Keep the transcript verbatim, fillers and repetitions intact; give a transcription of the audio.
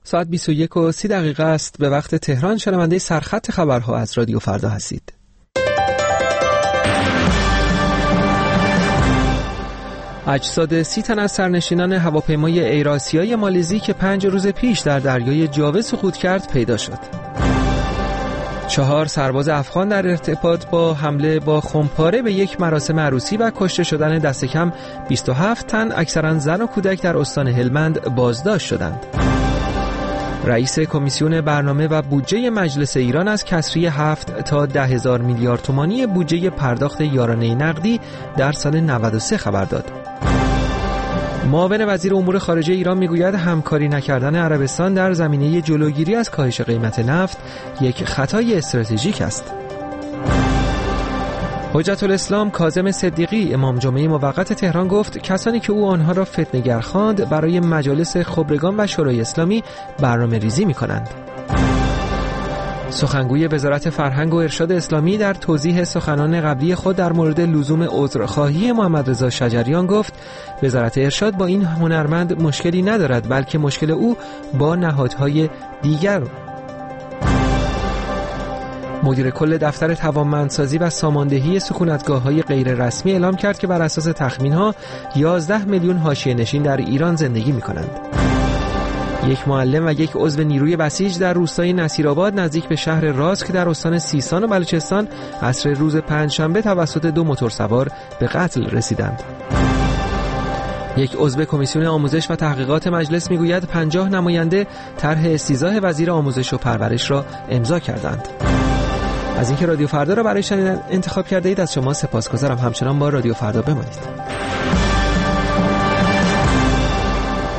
ساعت بیست و یک و سی دقیقه است به وقت تهران. شنونده سرخط خبرها از رادیو فردا هستید. اجساد سی تن از سرنشینان هواپیمای ایراسیای مالزی که پنج روز پیش در دریای جاوه سقوط کرد پیدا شد. چهار سرباز افغان در ارتباط با حمله با خمپاره به یک مراسم عروسی و کشته شدن دست کم بیست و هفت تن اکثرا زن و کودک در استان هلمند بازداشت شدند. رئیس کمیسیون برنامه و بودجه مجلس ایران از کسری هفت تا ده هزار میلیارد تومانی بودجه پرداخت یارانه نقدی در سال نود و سه خبر داد. معاون وزیر امور خارجه ایران میگوید همکاری نکردن عربستان در زمینه جلوگیری از کاهش قیمت نفت یک خطای استراتژیک است. حجت الاسلام کاظم صدیقی امام جمعه موقت تهران گفت کسانی که او آنها را فتنه‌گر خواند برای مجالس خبرگان و شورای اسلامی برنامه ریزی می کنند. سخنگوی وزارت فرهنگ و ارشاد اسلامی در توضیح سخنان قبلی خود در مورد لزوم عذرخواهی محمد رضا شجریان گفت وزارت ارشاد با این هنرمند مشکلی ندارد، بلکه مشکل او با نهادهای دیگر. مدیر کل دفتر توانمندسازی و ساماندهی سکونتگاه‌های غیر رسمی اعلام کرد که بر اساس تخمین‌ها یازده میلیون حاشیه‌نشین در ایران زندگی می‌کنند. یک معلم و یک عضو نیروی بسیج در روستای نصیرآباد نزدیک به شهر راسک در استان سیستان و بلوچستان عصر روز پنجشنبه توسط دو موتورسوار به قتل رسیدند. یک عضو کمیسیون آموزش و تحقیقات مجلس میگوید پنجاه نماینده طرح استیضاح وزیر آموزش و پرورش را امضا کردند. از اینکه رادیو فردا را برای شنیدن انتخاب کرده اید از شما سپاسگزارم. همچنان با رادیو فردا بمانید.